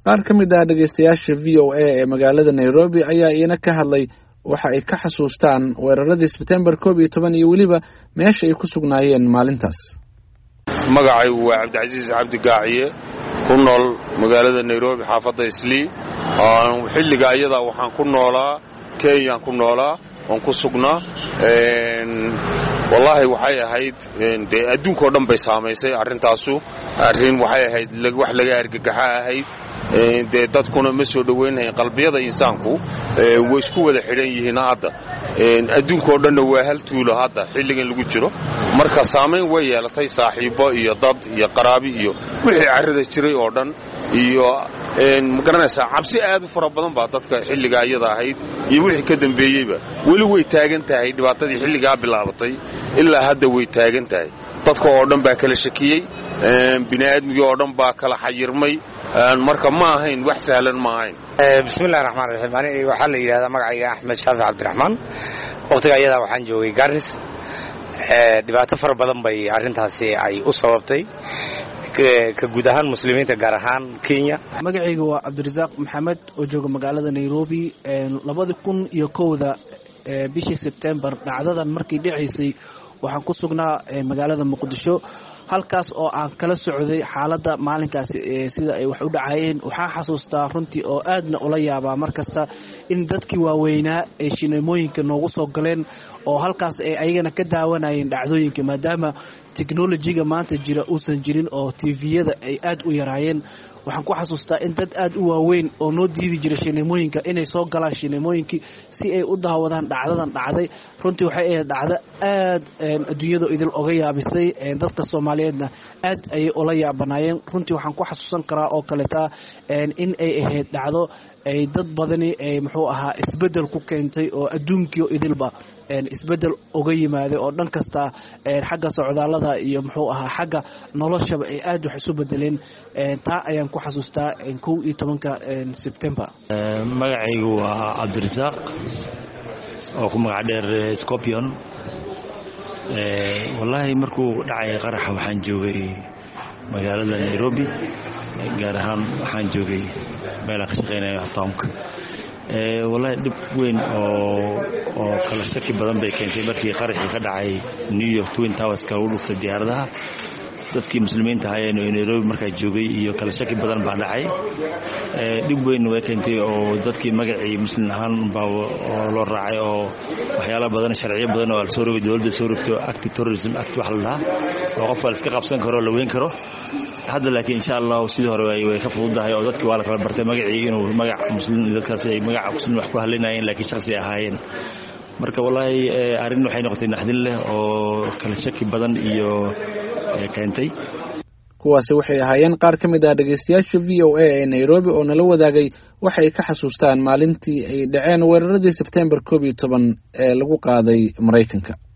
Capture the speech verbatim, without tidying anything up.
qaar ka mid ah dhageystayaasha v o a ee magaalada Nairobi ayaa iyana ka hadlay waxa ay ka xasuustaan weeraradii September koob iyo toban iyo weliba meesha ay ku sugnaayeen maalintaas. magacaygu waa Cabdicasiis Cabdi Gaaciye ku nool magaalada Nairobi xaafadda Islii. xilliga ayada waxaan ku noolaa Kenya ku noolaa on ku sugnaa wallahi waxay ahayd de adduunka oo dhan bay saameysay arintaasu arin waxay ahayd wax laga argagaxa ahayd de dadkuna ma soo dhaweynayeen qalbiyada insaanku way isku wada xidhan yihiin hadda adduunka oo dhan waa hal tuulo hadda xilligan lagu jiro marka saameyn way yeelatay saaxiibo iyo dad iyo qaraabi iyo wixii carrada jiray oo dhan iyo magaranaysa cabsi aad u fara badan baa dadka xilliga ayada ahayd iyo wixii ka dambeeyayba wali way taagan tahay dhibaatadii xilliga bilaabatay ilaa hadda way taagan tahay dadka oo dhan baa kala shakiyay bini'aadmiga oo dhan baa kala xayirmay marka ma ahayn wax sahlan ma ahayn. bismillaahir rahmaanir rahiim ani waxa la yiraahdaa magacayga Axmed Shaafi Cabdiraxmaan waqtiga ayada waxaan joogay Garis dhibaato fara badan bay arintaasi ay u sababtay ka guud ahaan muslimiinta gaar ahaan Kenya. magacaygu waa Cabdirasaaq Maxamed oo jooga magaalada Nairobi labada kun iyo kowda bishii September dhacdadan markii dhicisay waxaan ku sugnaa magaalada Muqdisho halkaas oo aan kala socday xaaladda maalinkaas sida ay wax u dhacayeen. waxaan xasuustaa runtii oo aadna ula yaabaa markasta in dadkii waaweynaa ee shineemooyinka noogu soo galeen oo halkaas ay ayagana ka daawanayeen dhacdooyinka maadaama technology-ga maanta jira uusan jirin oo T V-yada ay aad u yaraayeen. waxaan ku xasuustaa in dad aad u waaweyn oo noo diidi jiray shineemooyinka inay soo galaan shineemooyinkii si ay u daawadaan dhacdadan dhacday. runtii waxay ahayd dhacdo aad adduunyada idil oga yaabisay dadka Soomaaliyeedna aad ay ula yaabanaayeen. runtii waxaan ku xasuusan karaa oo kaleeta in ay ahayd dhacdo ay dad badani ay muxuu ahaa isbedel ku keentay oo adduunkiyo idilba isbedel uga yimaado oo dhan kasta xagga socdaalada iyo muxuu ahaa xagga noloshaba ay aad wax isu bedeleen. taa ayaan ku xasuustaa kow iyo tobanka September. magacaygu waa Cabdirasaaq oo ku magac dheer Scorpion. wallahi markuu dhacay qaraxa waxaan joogay magaalada Nairobi gaar ahaan waxaan joogay meel ka shaqeynaya toonka wallahi dib weyn oo oo kala shaki badan bay keentay markii qaraxii ka dhacay New York Twin Towers ka u dhufta diyaaradaha dadkii muslimiinta ahaayeen oo Nairobi markaa joogay iyo kala shaki badan baa dhacay dib weyn way keentay oo dadkii magacii muslim ahaan baa loo raacay oo waxyaalo badan sharciyo badan oo soo rogay dawladda soo rogtay act terrorism act wax la oo qof wal iska qabsan karo la weyn karo hadda laakiin insha Allah sidoo hore way ka fududahay oo dadkii waa la kala bartay magacii inuu magac muslim dadkaas ay magac muslim wax ku halinayeen laakiin shakhsi ahaayeen marka wallahi arin waxay noqotay naxdin leh oo kala shaki badan iyo keentay. kuwaasi waxay ahaayeen qaar ka mid ah dhageystayaasha V O A ee Nairobi oo nala wadaagay waxay ka xasuustaan maalintii ay dhaceen weeraradii September koob iyo toban ee lagu qaaday Mareykanka.